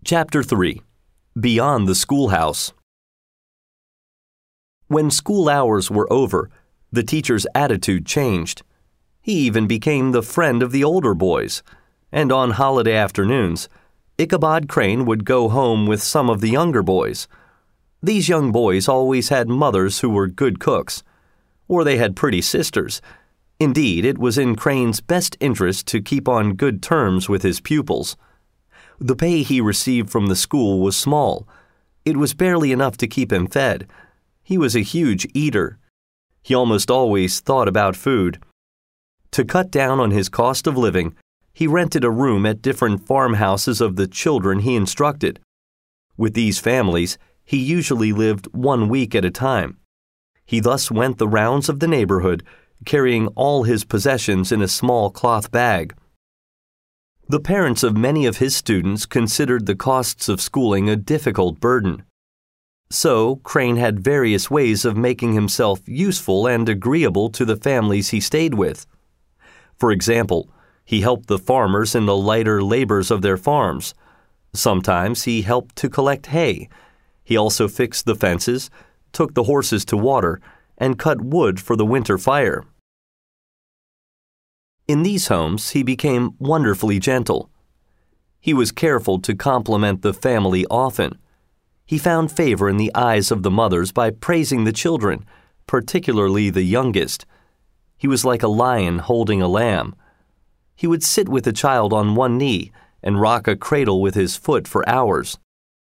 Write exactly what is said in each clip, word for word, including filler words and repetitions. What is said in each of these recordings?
Chapter three. Beyond the Schoolhouse. When school hours were over, the teacher's attitude changed. He even became the friend of the older boys, and on holiday afternoons, Ichabod Crane would go home with some of the younger boys. These young boys always had mothers who were good cooks, or they had pretty sisters. Indeed, it was in Crane's best interest to keep on good terms with his pupils. The pay he received from the school was small. It was barely enough to keep him fed. He was a huge eater. He almost always thought about food. To cut down on his cost of living, he rented a room at different farmhouses of the children he instructed. With these families, he usually lived one week at a time. He thus went the rounds of the neighborhood, carrying all his possessions in a small cloth bag. The parents of many of his students considered the costs of schooling a difficult burden. So, Crane had various ways of making himself useful and agreeable to the families he stayed with. For example, he helped the farmers in the lighter labors of their farms. Sometimes he helped to collect hay. He also fixed the fences, took the horses to water, and cut wood for the winter fire. In these homes, he became wonderfully gentle. He was careful to compliment the family often. He found favor in the eyes of the mothers by praising the children, particularly the youngest. He was like a lion holding a lamb. He would sit with a child on one knee and rock a cradle with his foot for hours.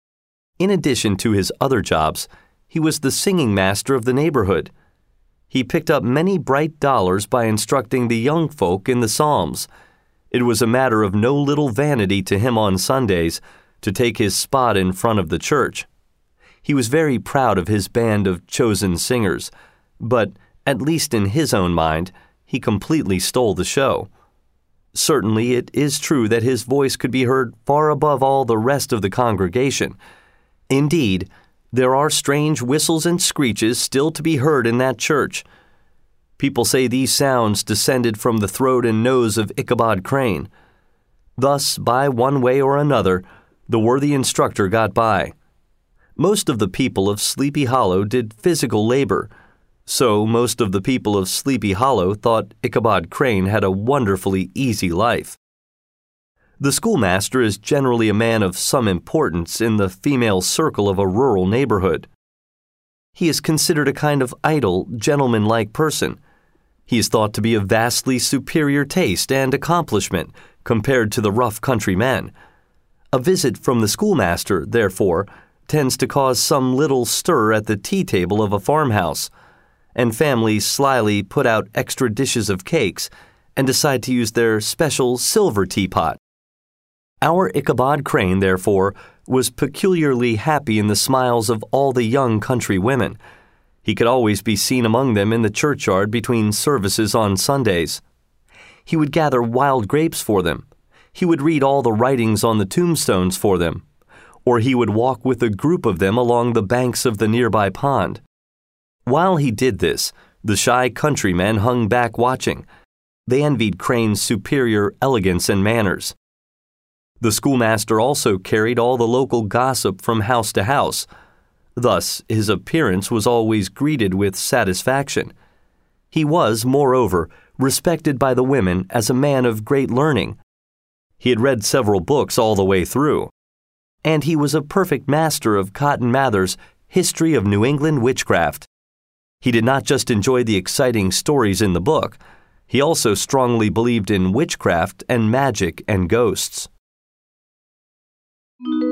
In addition to his other jobs, he was the singing master of the neighborhood. He picked up many bright dollars by instructing the young folk in the Psalms. It was a matter of no little vanity to him on Sundays to take his spot in front of the church. He was very proud of his band of chosen singers, but, at least in his own mind, he completely stole the show. Certainly it is true that his voice could be heard far above all the rest of the congregation. Indeed, there are strange whistles and screeches still to be heard in that church. People say these sounds descended from the throat and nose of Ichabod Crane. Thus, by one way or another, the worthy instructor got by. Most of the people of Sleepy Hollow did physical labor, so most of the people of Sleepy Hollow thought Ichabod Crane had a wonderfully easy life. The schoolmaster is generally a man of some importance in the female circle of a rural neighborhood. He is considered a kind of idle, gentlemanlike person. He is thought to be of vastly superior taste and accomplishment compared to the rough country men. A visit from the schoolmaster, therefore, tends to cause some little stir at the tea table of a farmhouse, and families slyly put out extra dishes of cakes and decide to use their special silver teapot. Our Ichabod Crane, therefore, was peculiarly happy in the smiles of all the young country women. He could always be seen among them in the churchyard between services on Sundays. He would gather wild grapes for them. He would read all the writings on the tombstones for them. Or he would walk with a group of them along the banks of the nearby pond. While he did this, the shy countrymen hung back watching. They envied Crane's superior elegance and manners. The schoolmaster also carried all the local gossip from house to house. Thus, his appearance was always greeted with satisfaction. He was, moreover, respected by the women as a man of great learning. He had read several books all the way through, and he was a perfect master of Cotton Mather's History of New England Witchcraft. He did not just enjoy the exciting stories in the book, he also strongly believed in witchcraft and magic and ghosts.